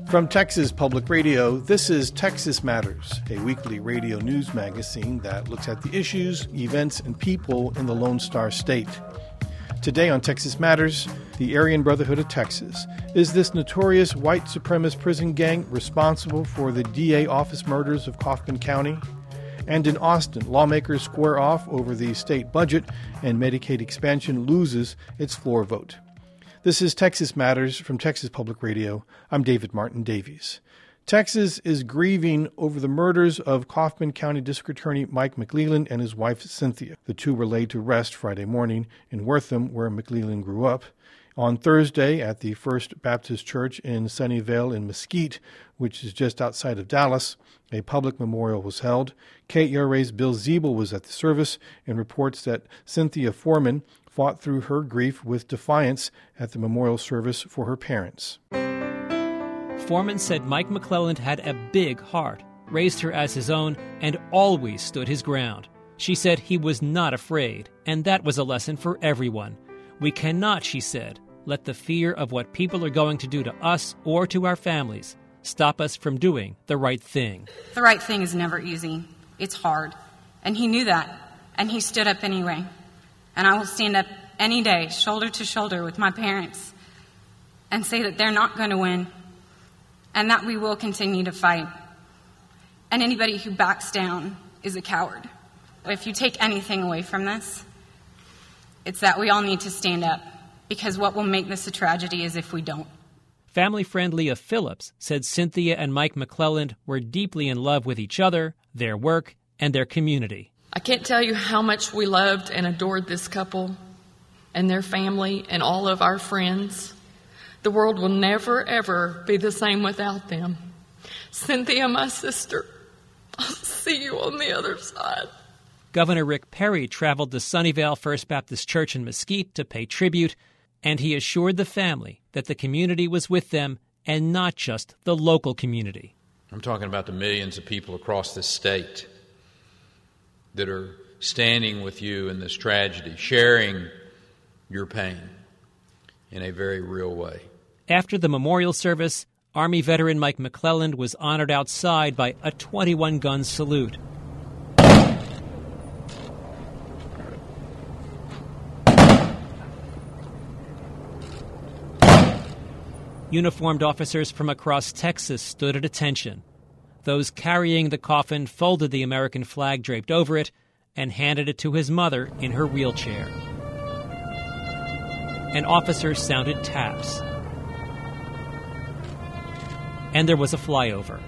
From Texas Public Radio, this is Texas Matters, a weekly radio news magazine that looks at the issues, events, and people in the Lone Star State. Today on Texas Matters, the Aryan Brotherhood of Texas. Is this notorious white supremacist prison gang responsible for the DA office murders of Kaufman County? And in Austin, lawmakers square off over the state budget, and Medicaid expansion loses its floor vote. This is Texas Matters from Texas Public Radio. I'm David Martin Davies. Texas is grieving over the murders of Kaufman County District Attorney Mike McClelland and his wife Cynthia. The two were laid to rest Friday morning in Wortham, where McClelland grew up. On Thursday, at the First Baptist Church in Sunnyvale in Mesquite, which is just outside of Dallas, a public memorial was held. KERA's Bill Ziebel was at the service and reports that Cynthia Foreman fought through her grief with defiance at the memorial service for her parents. Foreman said Mike McClelland had a big heart, raised her as his own, and always stood his ground. She said he was not afraid, and that was a lesson for everyone. We cannot, she said, let the fear of what people are going to do to us or to our families stop us from doing the right thing. The right thing is never easy. It's hard. And he knew that, and he stood up anyway. And I will stand up any day, shoulder to shoulder with my parents, and say that they're not going to win, and that we will continue to fight. And anybody who backs down is a coward. If you take anything away from this, it's that we all need to stand up, because what will make this a tragedy is if we don't. Family friend Leah Phillips said Cynthia and Mike McClelland were deeply in love with each other, their work, and their community. I can't tell you how much we loved and adored this couple and their family and all of our friends. The world will never, ever be the same without them. Cynthia, my sister, I'll see you on the other side. Governor Rick Perry traveled to Sunnyvale First Baptist Church in Mesquite to pay tribute, and he assured the family that the community was with them and not just the local community. I'm talking about the millions of people across this state that are standing with you in this tragedy, sharing your pain in a very real way. After the memorial service, Army veteran Mike McClelland was honored outside by a 21-gun salute. Uniformed officers from across Texas stood at attention. Those carrying the coffin folded the American flag draped over it and handed it to his mother in her wheelchair. An officer sounded taps. And there was a flyover.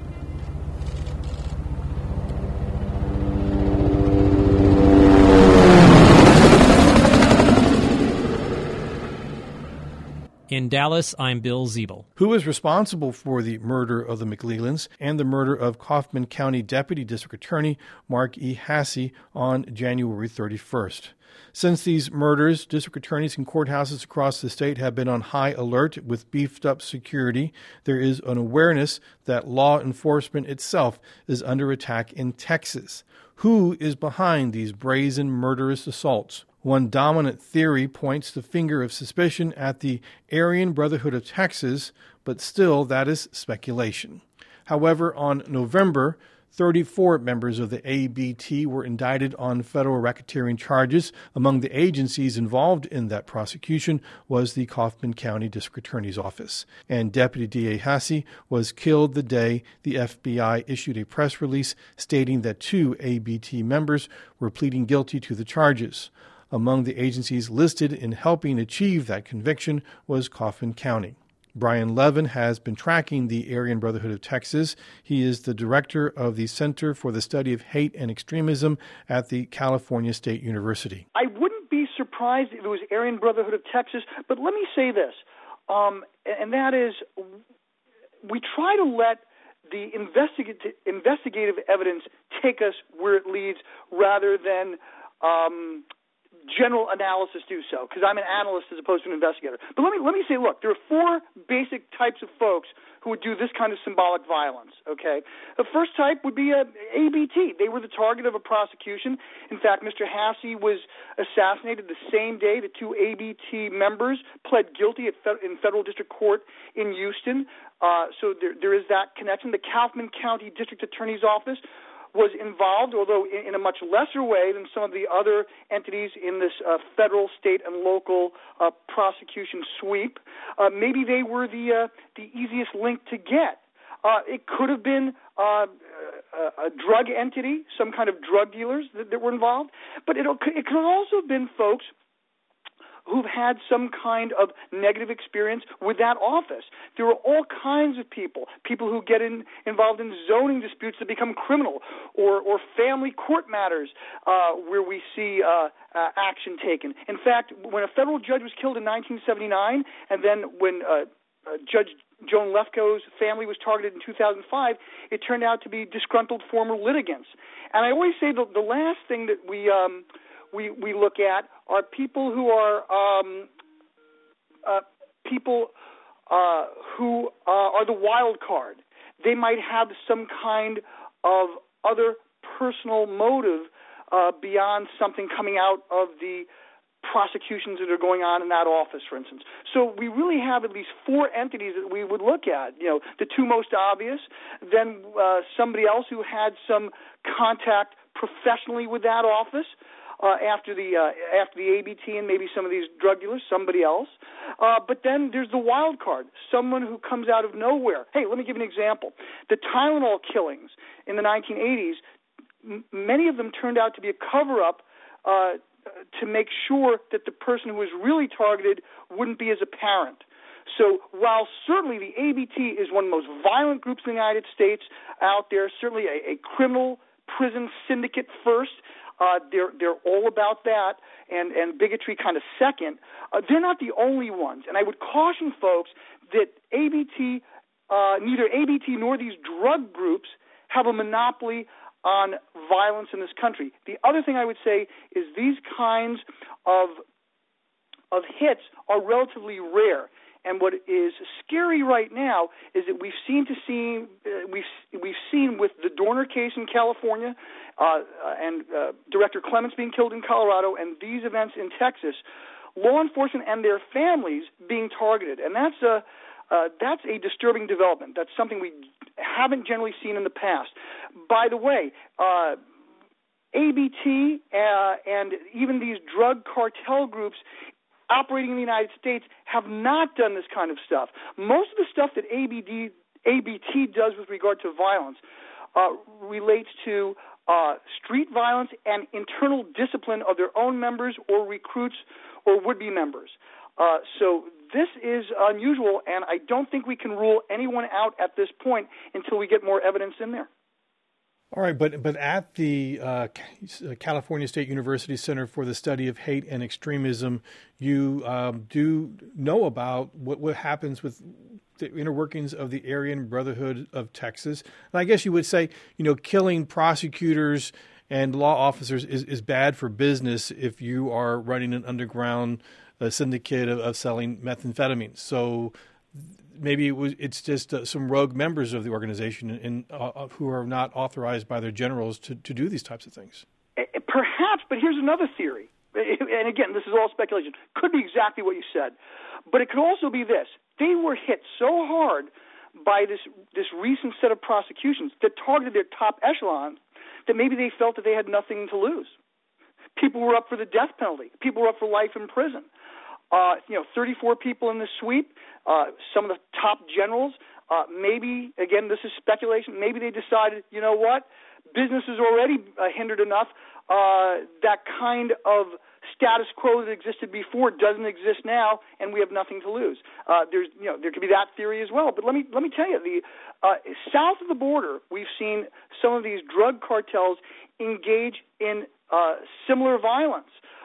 In Dallas, I'm Bill Ziebel. Who is responsible for the murder of the McClellands and the murder of Kaufman County Deputy District Attorney Mark E. Hasse on January 31st? Since these murders, district attorneys and courthouses across the state have been on high alert with beefed-up security. There is an awareness that law enforcement itself is under attack in Texas. Who is behind these brazen murderous assaults? One dominant theory points the finger of suspicion at the Aryan Brotherhood of Texas, but still that is speculation. However, on November, 34 members of the ABT were indicted on federal racketeering charges. Among the agencies involved in that prosecution was the Kaufman County District Attorney's Office. And Deputy DA Hasse was killed the day the FBI issued a press release stating that 2 ABT members were pleading guilty to the charges. Among the agencies listed in helping achieve that conviction was Kaufman County. Brian Levin has been tracking the Aryan Brotherhood of Texas. He is the director of the Center for the Study of Hate and Extremism at the California State University. I wouldn't be surprised if it was Aryan Brotherhood of Texas, but let me say this, and that is we try to let the investigative evidence take us where it leads rather than general analysis do so, because I'm an analyst as opposed to an investigator. But let me say, look, there are four basic types of folks who would do this kind of symbolic violence, okay? The first type would be ABT. They were the target of a prosecution. In fact, Mr. Hasse was assassinated the same day the two ABT members pled guilty in federal district court in Houston. So there is that connection. The Kaufman County District Attorney's Office was involved, although in a much lesser way than some of the other entities in this federal, state, and local prosecution sweep. Maybe they were the easiest link to get. It could have been a drug entity, some kind of drug dealers that were involved, but it could also have been folks who've had some kind of negative experience with that office. There are all kinds of people who get involved in zoning disputes that become criminal, or family court matters where we see action taken. In fact, when a federal judge was killed in 1979, and then when Judge Joan Lefkoe's family was targeted in 2005, it turned out to be disgruntled former litigants. And I always say the last thing that we look at are people who are who are the wild card. They might have some kind of other personal motive beyond something coming out of the prosecutions that are going on in that office, for instance. So we really have at least four entities that we would look at. You know, the two most obvious, then somebody else who had some contact professionally with that office. After the ABT and maybe some of these drug dealers, somebody else. But then there's the wild card, someone who comes out of nowhere. Hey, let me give you an example. The Tylenol killings in the 1980s, many of them turned out to be a cover-up to make sure that the person who was really targeted wouldn't be as apparent. So while certainly the ABT is one of the most violent groups in the United States out there, certainly a criminal prison syndicate first, they're all about that, and bigotry kind of second. They're not the only ones, and I would caution folks that neither ABT nor these drug groups have a monopoly on violence in this country. The other thing I would say is these kinds of hits are relatively rare. And what is scary right now is that we've seen with the Dorner case in California and Director Clements being killed in Colorado, and these events in Texas, law enforcement and their families being targeted, and that's a disturbing development. That's something we haven't generally seen in the past. By the way, ABT and even these drug cartel groups operating in the United States have not done this kind of stuff. Most of the stuff that ABT does with regard to violence relates to street violence and internal discipline of their own members or recruits or would-be members. So this is unusual, and I don't think we can rule anyone out at this point until we get more evidence in there. All right, but at the California State University Center for the Study of Hate and Extremism, you do know about what happens with the inner workings of the Aryan Brotherhood of Texas. And I guess you would say, killing prosecutors and law officers is bad for business if you are running an underground syndicate of selling methamphetamine. So maybe it's just some rogue members of the organization who are not authorized by their generals to do these types of things. Perhaps, but here's another theory. And again, this is all speculation. Could be exactly what you said. But it could also be this. They were hit so hard by this recent set of prosecutions that targeted their top echelon that maybe they felt that they had nothing to lose. People were up for the death penalty. People were up for life in prison. 34 people in the sweep, some of the top generals, maybe, again, this is speculation, maybe they decided, you know what, business is already hindered enough, that kind of status quo that existed before doesn't exist now, and we have nothing to lose. There could be that theory as well. But let me tell you, south of the border, we've seen some of these drug cartels engage in similar violence.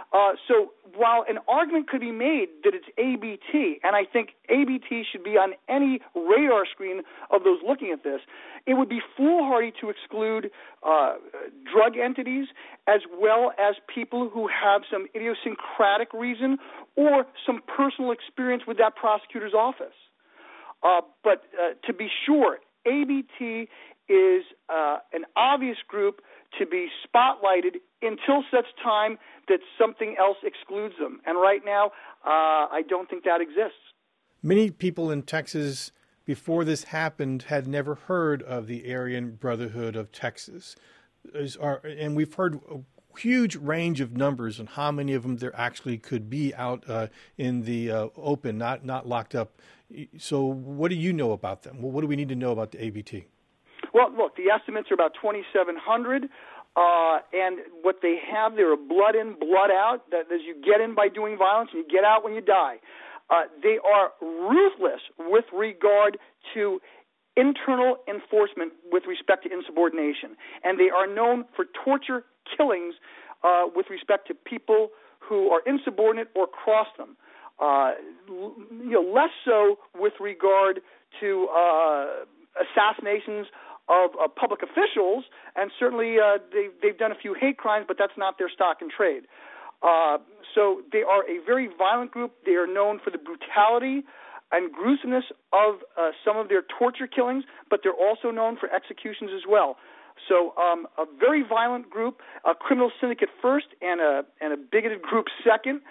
So while an argument could be made that it's ABT, and I think ABT should be on any radar screen of those looking at this, it would be foolhardy to exclude drug entities as well as people who have some idiosyncratic reason or some personal experience with that prosecutor's office. But to be sure, ABT is an obvious group to be spotlighted until such time that something else excludes them. And right now, I don't think that exists. Many people in Texas, before this happened, had never heard of the Aryan Brotherhood of Texas. And we've heard a huge range of numbers on how many of them there actually could be out in the open, not locked up. So what do you know about them? Well, what do we need to know about the ABT? Well, look, the estimates are about 2,700, and what they have, they're a blood in, blood out, that as you get in by doing violence and you get out when you die. They are ruthless with regard to internal enforcement with respect to insubordination, and they are known for torture killings with respect to people who are insubordinate or cross them. Less so with regard to assassinations of public officials, and certainly they've done a few hate crimes, but that's not their stock and trade. So they are a very violent group. They are known for the brutality and gruesomeness of some of their torture killings, but they're also known for executions as well. So a very violent group, a criminal syndicate first, and a bigoted group second,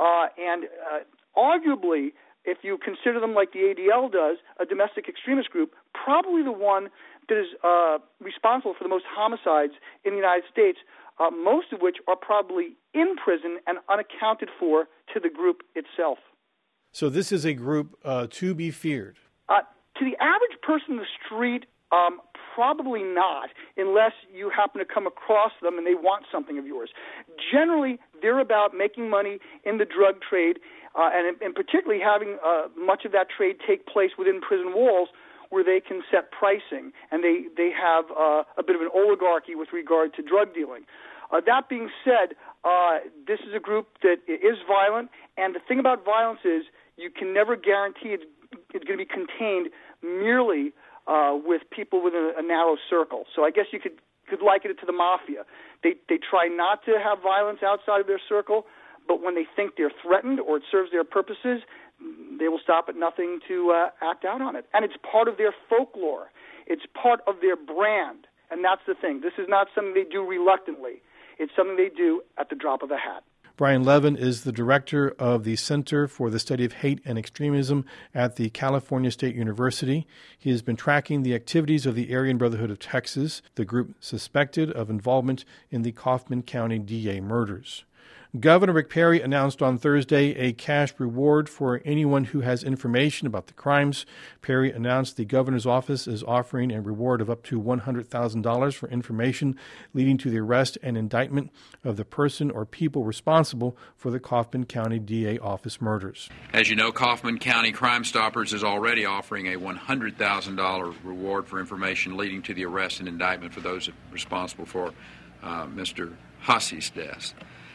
and arguably, if you consider them like the ADL does, a domestic extremist group, probably the one that is responsible for the most homicides in the United States, most of which are probably in prison and unaccounted for to the group itself. So this is a group to be feared? To the average person in the street, probably not, unless you happen to come across them and they want something of yours. Generally, they're about making money in the drug trade, and particularly having much of that trade take place within prison walls where they can set pricing, and they have a bit of an oligarchy with regard to drug dealing. That being said, this is a group that is violent, and the thing about violence is you can never guarantee it's going to be contained merely with people within a narrow circle. So I guess you could liken it to the mafia. They try not to have violence outside of their circle, but when they think they're threatened or it serves their purposes, they will stop at nothing to act out on it. And it's part of their folklore. It's part of their brand. And that's the thing. This is not something they do reluctantly. It's something they do at the drop of a hat. Brian Levin is the director of the Center for the Study of Hate and Extremism at the California State University. He has been tracking the activities of the Aryan Brotherhood of Texas, the group suspected of involvement in the Kaufman County DA murders. Governor Rick Perry announced on Thursday a cash reward for anyone who has information about the crimes. Perry announced the governor's office is offering a reward of up to $100,000 for information leading to the arrest and indictment of the person or people responsible for the Kaufman County DA office murders. As you know, Kaufman County Crime Stoppers is already offering a $100,000 reward for information leading to the arrest and indictment for those responsible for Mr. Hussey's death.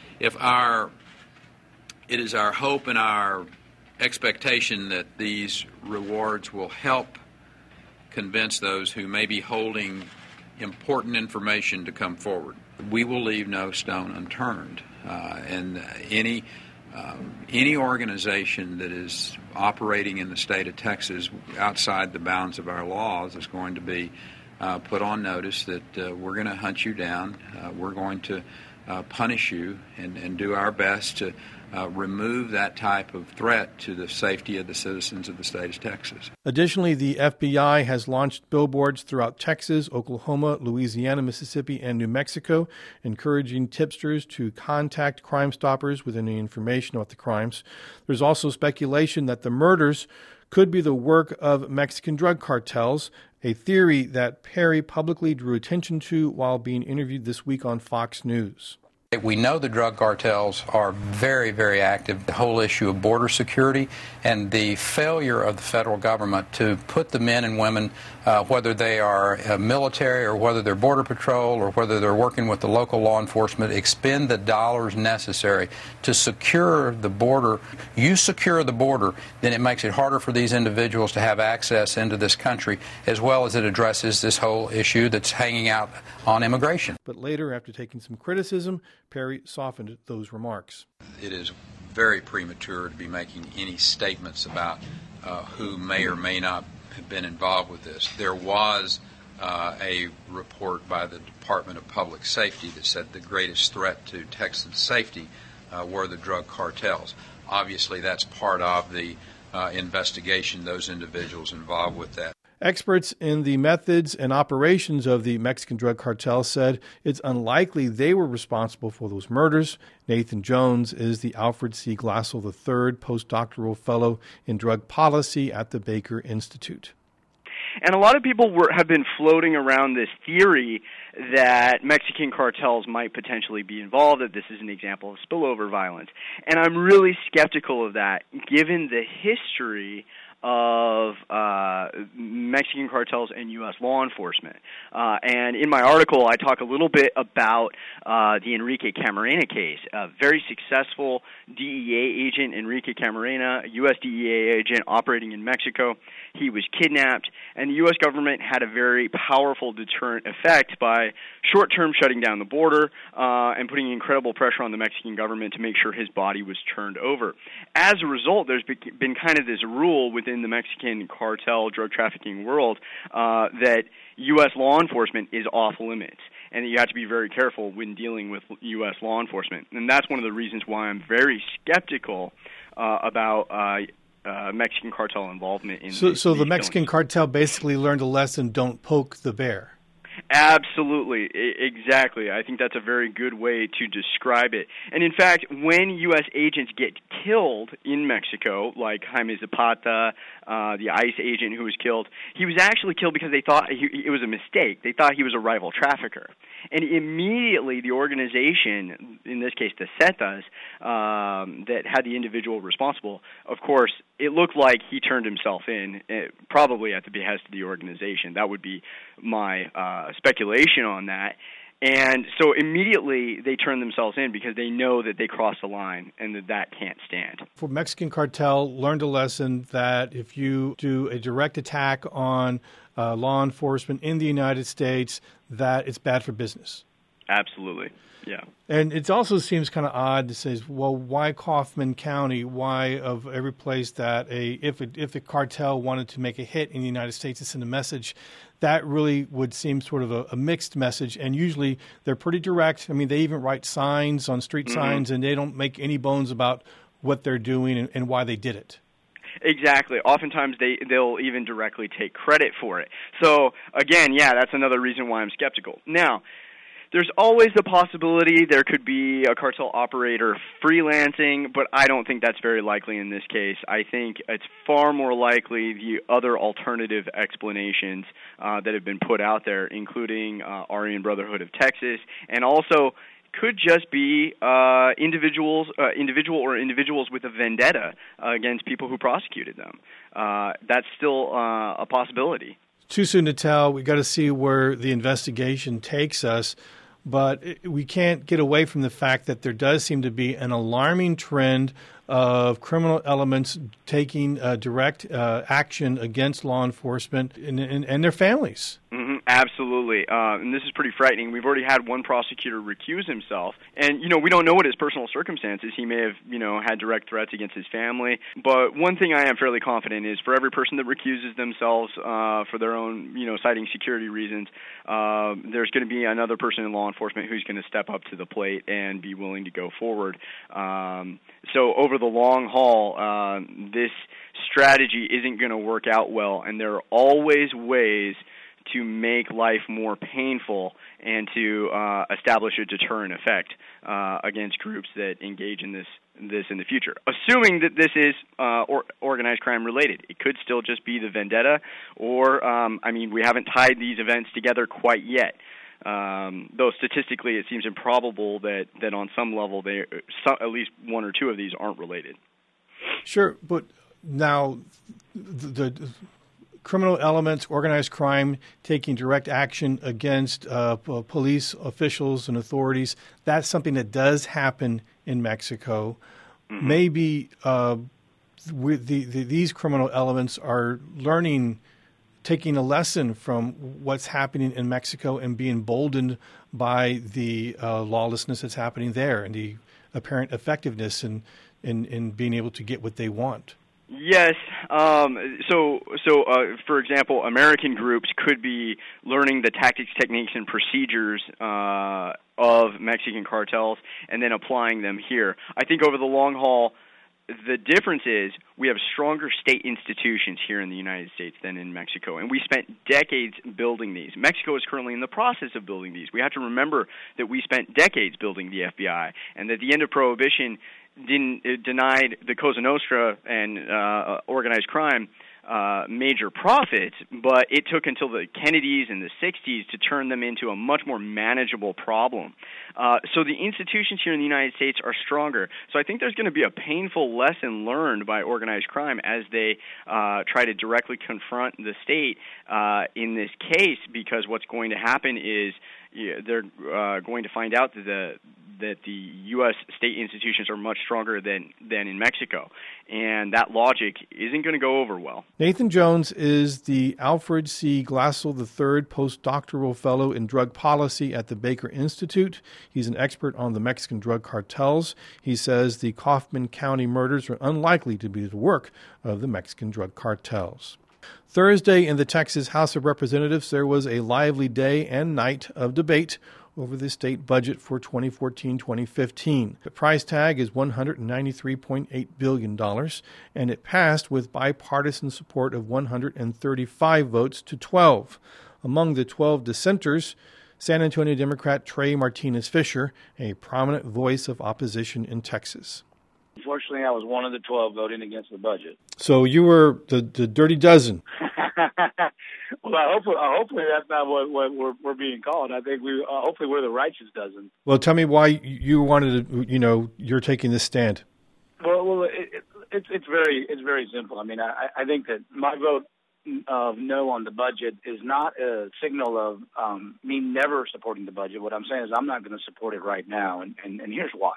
It is our hope and our expectation that these rewards will help convince those who may be holding important information to come forward. We will leave no stone unturned, and any organization that is operating in the state of Texas outside the bounds of our laws is going to be put on notice that we're going to hunt you down. We're going to punish you and do our best to remove that type of threat to the safety of the citizens of the state of Texas. Additionally, the FBI has launched billboards throughout Texas, Oklahoma, Louisiana, Mississippi, and New Mexico, encouraging tipsters to contact Crime Stoppers with any information about the crimes. There's also speculation that the murders could be the work of Mexican drug cartels, a theory that Perry publicly drew attention to while being interviewed this week on Fox News. We know the drug cartels are very, very active. The whole issue of border security and the failure of the federal government to put the men and women, whether they are military or whether they're border patrol or whether they're working with the local law enforcement, expend the dollars necessary to secure the border. You secure the border, then it makes it harder for these individuals to have access into this country, as well as it addresses this whole issue that's hanging out on immigration. But later, after taking some criticism, Perry softened those remarks. It is very premature to be making any statements about who may or may not have been involved with this. There was a report by the Department of Public Safety that said the greatest threat to Texas safety were the drug cartels. Obviously, that's part of the investigation, those individuals involved with that. Experts in the methods and operations of the Mexican drug cartel said it's unlikely they were responsible for those murders. Nathan Jones is the Alfred C. Glassell III postdoctoral fellow in drug policy at the Baker Institute. And a lot of people have been floating around this theory that Mexican cartels might potentially be involved, that this is an example of spillover violence. And I'm really skeptical of that, given the history of Mexican cartels and U.S. law enforcement. And in my article, I talk a little bit about the Enrique Camarena case. A very successful DEA agent, Enrique Camarena, a U.S. DEA agent operating in Mexico. He was kidnapped, and the U.S. government had a very powerful deterrent effect by short-term shutting down the border and putting incredible pressure on the Mexican government to make sure his body was turned over. As a result, there's been kind of this rule within the Mexican cartel drug trafficking world that U.S. law enforcement is off limits, and that you have to be very careful when dealing with U.S. law enforcement. And that's one of the reasons why I'm very skeptical about Mexican cartel involvement in So the Mexican cartel basically learned a lesson: don't poke the bear. Absolutely, exactly. I think that's a very good way to describe it. And in fact, when U.S. agents get killed in Mexico, like Jaime Zapata, the ICE agent who was killed, he was actually killed because they thought it was a mistake. They thought he was a rival trafficker. And immediately the organization, in this case the Zetas, that had the individual responsible, of course, it looked like he turned himself in, probably at the behest of the organization. That would be my speculation on that. And so immediately they turn themselves in because they know that they crossed the line and that can't stand. For Mexican cartel learned a lesson that if you do a direct attack on law enforcement in the United States, that it's bad for business. Absolutely, yeah. And it also seems kind of odd to say, well, why Kaufman County? Why, of every place that if a cartel wanted to make a hit in the United States and send a message, that really would seem sort of a mixed message. And usually they're pretty direct. I mean, they even write signs on street signs, and they don't make any bones about what they're doing and why they did it. Exactly. Oftentimes they'll even directly take credit for it. So, again, yeah, that's another reason why I'm skeptical. Now, there's always the possibility there could be a cartel operator freelancing, but I don't think that's very likely in this case. I think it's far more likely the other alternative explanations that have been put out there, including Aryan Brotherhood of Texas, and also could just be individuals with a vendetta against people who prosecuted them. That's still a possibility. Too soon to tell. We've got to see where the investigation takes us. But we can't get away from the fact that there does seem to be an alarming trend of criminal elements taking direct action against law enforcement and their families. Mm-hmm, absolutely. And this is pretty frightening. We've already had one prosecutor recuse himself. And, we don't know what his personal circumstances. He may have, had direct threats against his family. But one thing I am fairly confident is for every person that recuses themselves for their own, citing security reasons, there's going to be another person in law enforcement who's going to step up to the plate and be willing to go forward. So over the long haul, this strategy isn't going to work out well, and there are always ways to make life more painful and to establish a deterrent effect against groups that engage in this in the future. Assuming that this is organized crime related, it could still just be the vendetta, or we haven't tied these events together quite yet. though statistically it seems improbable that on some level at least one or two of these aren't related. Sure, but now the criminal elements, organized crime, taking direct action against police officials and authorities, that's something that does happen in Mexico. Mm-hmm. Maybe these criminal elements are taking a lesson from what's happening in Mexico and being emboldened by the lawlessness that's happening there and the apparent effectiveness in being able to get what they want. Yes. So, for example, American groups could be learning the tactics, techniques, and procedures of Mexican cartels and then applying them here. I think over the long haul, the difference is we have stronger state institutions here in the United States than in Mexico, and we spent decades building these. Mexico is currently in the process of building these. We have to remember that we spent decades building the FBI, and that the end of Prohibition denied the Cosa Nostra and organized crime major profits, but it took until the Kennedys and the 60s to turn them into a much more manageable problem. So the institutions here in the United States are stronger. So I think there's going to be a painful lesson learned by organized crime as they try to directly confront the state in this case, because what's going to happen is they're going to find out that the U.S. state institutions are much stronger than in Mexico, and that logic isn't going to go over well. Nathan Jones is the Alfred C. Glassell III postdoctoral fellow in drug policy at the Baker Institute. He's an expert on the Mexican drug cartels. He says the Kaufman County murders are unlikely to be the work of the Mexican drug cartels. Thursday in the Texas House of Representatives, there was a lively day and night of debate over the state budget for 2014-2015. The price tag is $193.8 billion, and it passed with bipartisan support of 135 votes to 12. Among the 12 dissenters, San Antonio Democrat Trey Martinez Fisher, a prominent voice of opposition in Texas. Unfortunately, I was one of the 12 voting against the budget. So you were the dirty dozen. Well, hopefully that's not what we're being called. I think hopefully we're the righteous dozen. Well, tell me why you wanted to. You're taking this stand. Well, it's very simple. I mean, I think that my vote of no on the budget is not a signal of me never supporting the budget. What I'm saying is I'm not going to support it right now, and here's why.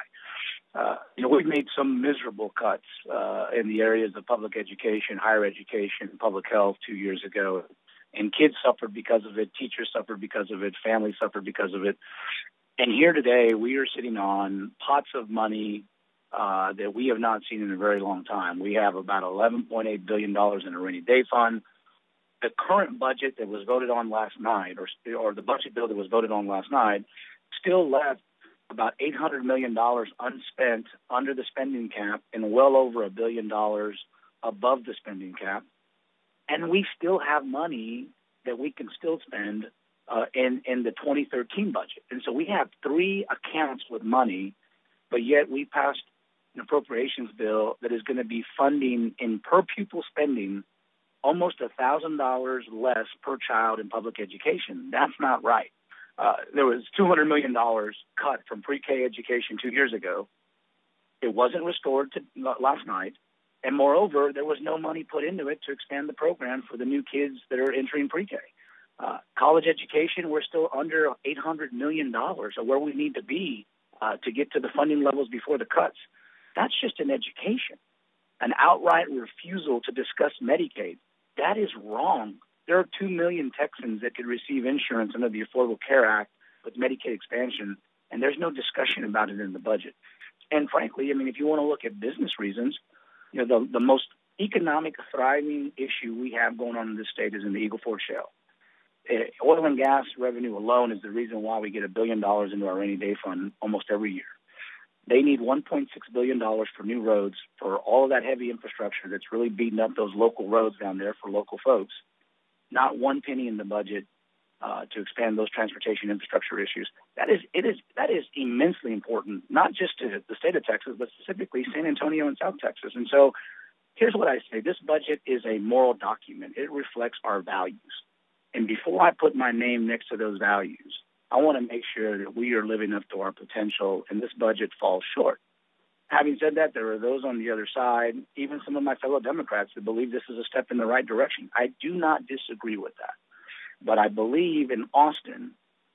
We've made some miserable cuts in the areas of public education, higher education, public health 2 years ago. And kids suffered because of it. Teachers suffered because of it. Families suffered because of it. And here today, we are sitting on pots of money that we have not seen in a very long time. We have about $11.8 billion in a rainy day fund. The current budget that was voted on last night, or the budget bill that was voted on last night, still left about $800 million unspent under the spending cap and well over $1 billion above the spending cap. And we still have money that we can still spend in the 2013 budget. And so we have three accounts with money, but yet we passed an appropriations bill that is going to be funding in per pupil spending almost $1,000 less per child in public education. That's not right. There was $200 million cut from pre-K education 2 years ago. It wasn't restored last night. And moreover, there was no money put into it to expand the program for the new kids that are entering pre-K. College education, we're still under $800 million, or where we need to be to get to the funding levels before the cuts. That's just in education. An outright refusal to discuss Medicaid, that is wrong. There are 2 million Texans that could receive insurance under the Affordable Care Act with Medicaid expansion, and there's no discussion about it in the budget. And frankly, I mean, if you want to look at business reasons, the most economic thriving issue we have going on in this state is in the Eagle Ford Shale. Oil and gas revenue alone is the reason why we get $1 billion into our rainy day fund almost every year. They need $1.6 billion for new roads, for all of that heavy infrastructure that's really beating up those local roads down there for local folks. Not one penny in the budget to expand those transportation infrastructure issues. That is immensely important, not just to the state of Texas, but specifically San Antonio and South Texas. And so here's what I say. This budget is a moral document. It reflects our values. And before I put my name next to those values, I want to make sure that we are living up to our potential, and this budget falls short. Having said that, there are those on the other side, even some of my fellow Democrats, that believe this is a step in the right direction. I do not disagree with that. But I believe in Austin,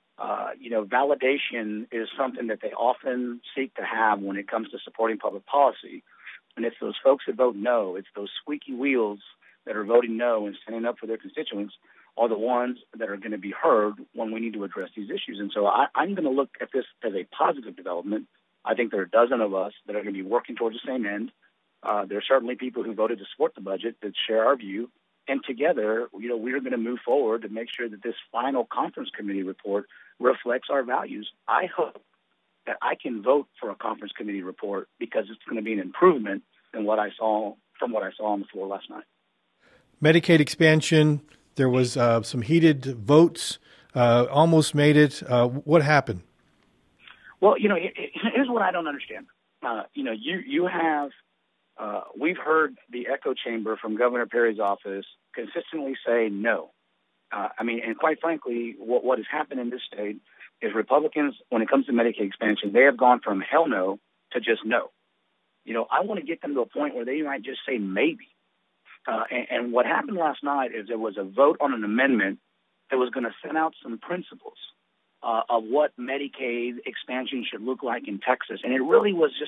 validation is something that they often seek to have when it comes to supporting public policy. And it's those folks that vote no, it's those squeaky wheels that are voting no and standing up for their constituents are the ones that are going to be heard when we need to address these issues. And so I'm going to look at this as a positive development. I think there are a dozen of us that are going to be working towards the same end. There are certainly people who voted to support the budget that share our view. And together, we're going to move forward to make sure that this final conference committee report reflects our values. I hope that I can vote for a conference committee report because it's going to be an improvement than what I saw on the floor last night. Medicaid expansion, there was some heated votes, almost made it. What happened? Well, here's what I don't understand. You have, we've heard the echo chamber from Governor Perry's office consistently say no. And quite frankly, what has happened in this state is Republicans, when it comes to Medicaid expansion, they have gone from hell no to just no. I want to get them to a point where they might just say maybe. And what happened last night is there was a vote on an amendment that was going to set out some principles of what Medicaid expansion should look like in Texas. And it really was just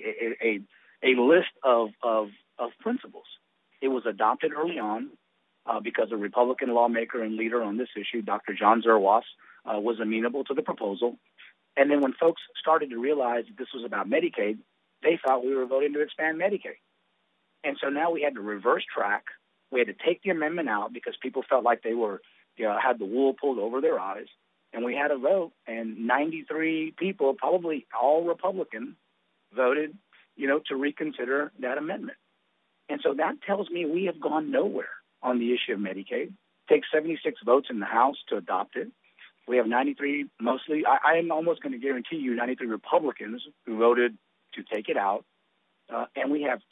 a list of principles. It was adopted early on because a Republican lawmaker and leader on this issue, Dr. John Zerwas, was amenable to the proposal. And then when folks started to realize that this was about Medicaid, they thought we were voting to expand Medicaid. And so now we had to reverse track. We had to take the amendment out because people felt like they were had the wool pulled over their eyes. And we had a vote, and 93 people, probably all Republican, voted, to reconsider that amendment. And so that tells me we have gone nowhere on the issue of Medicaid. It takes 76 votes in the House to adopt it. We have 93, mostly, I am almost going to guarantee you 93 Republicans who voted to take it out. And we have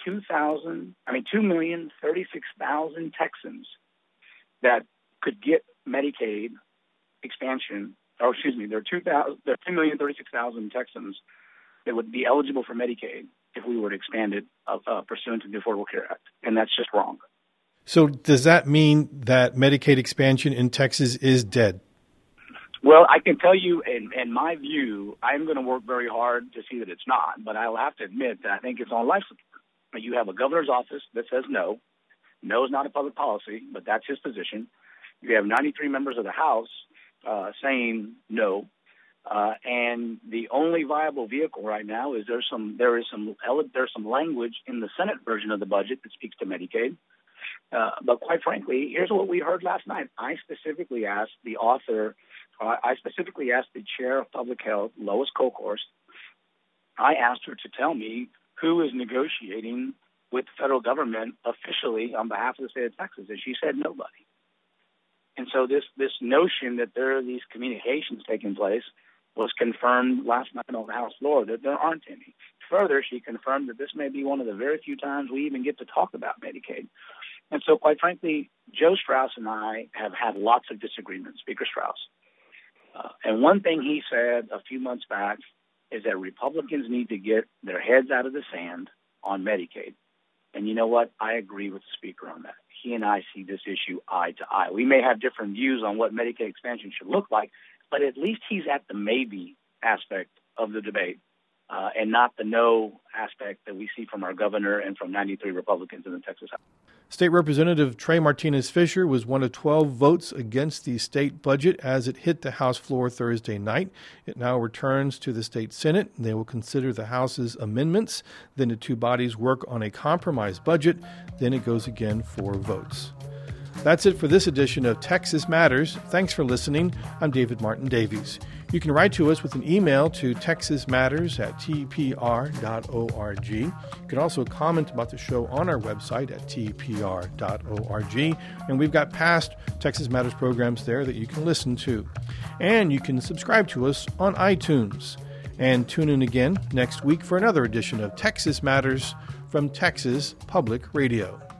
2,036,000 Texans that could get Medicaid expansion. There are 2,036,000 Texans that would be eligible for Medicaid if we were to expand it pursuant to the Affordable Care Act. And that's just wrong. So does that mean that Medicaid expansion in Texas is dead? Well, I can tell you, in my view, I'm going to work very hard to see that it's not. But I'll have to admit that I think it's on life support. You have a governor's office that says no. No is not a public policy, but that's his position. You have 93 members of the House saying no. And the only viable vehicle right now is there's some language in the Senate version of the budget that speaks to Medicaid. But quite frankly, here's what we heard last night. I specifically asked the chair of public health, Lois Kolkhorst. I asked her to tell me who is negotiating with the federal government officially on behalf of the state of Texas, and she said nobody. And so this notion that there are these communications taking place was confirmed last night on the House floor that there aren't any. Further, she confirmed that this may be one of the very few times we even get to talk about Medicaid. And so, quite frankly, Joe Straus and I have had lots of disagreements, Speaker Straus. And one thing he said a few months back is that Republicans need to get their heads out of the sand on Medicaid. And you know what? I agree with the Speaker on that. He and I see this issue eye to eye. We may have different views on what Medicaid expansion should look like, but at least he's at the maybe aspect of the debate and not the no aspect that we see from our governor and from 93 Republicans in the Texas House. State Representative Trey Martinez-Fisher was one of 12 votes against the state budget as it hit the House floor Thursday night. It now returns to the state Senate. They will consider the House's amendments. Then the two bodies work on a compromise budget. Then it goes again for votes. That's it for this edition of Texas Matters. Thanks for listening. I'm David Martin Davies. You can write to us with an email to texasmatters@tpr.org. You can also comment about the show on our website at tpr.org. And we've got past Texas Matters programs there that you can listen to. And you can subscribe to us on iTunes. And tune in again next week for another edition of Texas Matters from Texas Public Radio.